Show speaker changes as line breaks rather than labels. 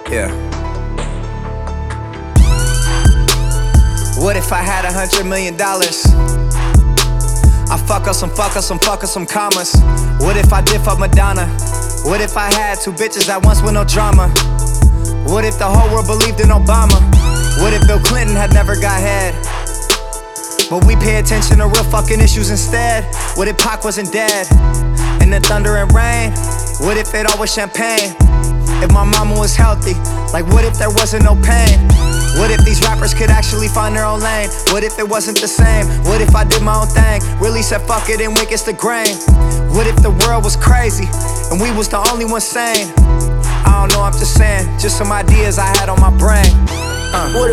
Yeah. What if I had $100 million? I fuck up some commas. What if I did fuck Madonna? What if I had 2 bitches at once with no drama? What if the whole world believed in Obama? What if Bill Clinton had never got head? But we pay attention to real fucking issues instead. What if Pac wasn't dead? And the thunder and rain, what if it all was champagne? If my mama was healthy, like what if there wasn't no pain? What if these rappers could actually find their own lane? What if it wasn't the same? What if I did my own thing? Really said fuck it and went against the grain? What if the world was crazy and we was the only ones sane? I don't know, I'm just saying, just some ideas I had on my brain.